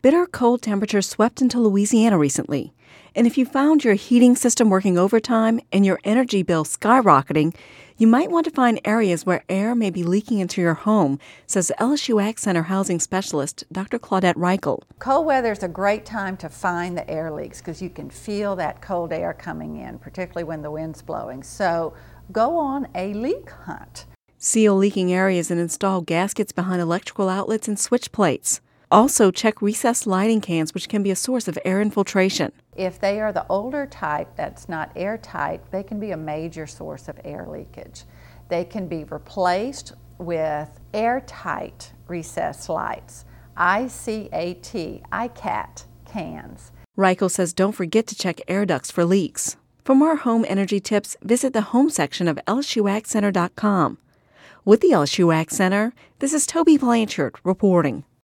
Bitter cold temperatures swept into Louisiana recently. And if you found your heating system working overtime and your energy bill skyrocketing, you might want to find areas where air may be leaking into your home, says LSU Ag Center housing specialist Dr. Claudette Reichel. Cold weather is a great time to find the air leaks because you can feel that cold air coming in, particularly when the wind's blowing. So go on a leak hunt. Seal leaking areas and install gaskets behind electrical outlets and switch plates. Also, check recessed lighting cans, which can be a source of air infiltration. If they are the older type that's not airtight, they can be a major source of air leakage. They can be replaced with airtight recessed lights, ICAT cans. Reichel says don't forget to check air ducts for leaks. For more home energy tips, visit the home section of lsuagcenter.com. With the LSU Ag Center, this is Toby Blanchard reporting.